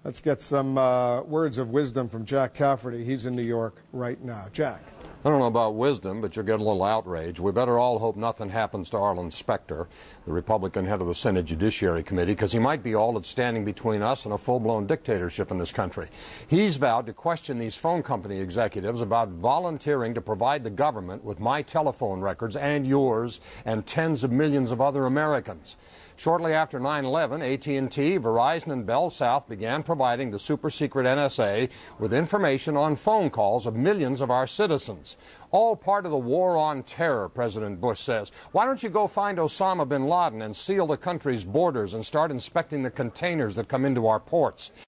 Let's get some words of wisdom from Jack Cafferty. He's in New York right now. Jack. I don't know about wisdom, but you'll get a little outrage. We better all hope nothing happens to Arlen Specter, the Republican head of the Senate Judiciary Committee, because he might be all that's standing between us and a full-blown dictatorship in this country. He's vowed to question these phone company executives about volunteering to provide the government with my telephone records and yours and tens of millions of other Americans. Shortly after 9/11, AT&T, Verizon, and Bell South began providing the super-secret NSA with information on phone calls of millions of our citizens. All part of the war on terror, President Bush says. Why don't you go find Osama bin Laden and seal the country's borders and start inspecting the containers that come into our ports?